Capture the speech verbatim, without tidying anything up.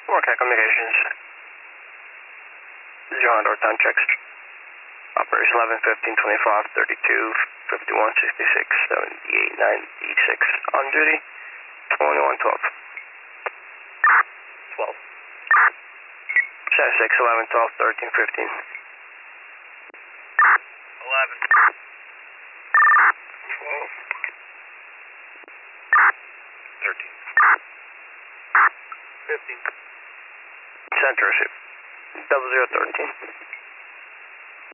Okay, communications. Zero door time checks. Operation eleven, fifteen, twenty-five, thirty-two, fifty-one, sixty-six, seventy-eight, ninety-six. On duty, twenty-one, twelve. twelve. seventy-six, eleven, twelve, thirteen, fifteen. eleven. twelve. thirteen. fifteen. Center receive. Double zero thirteen.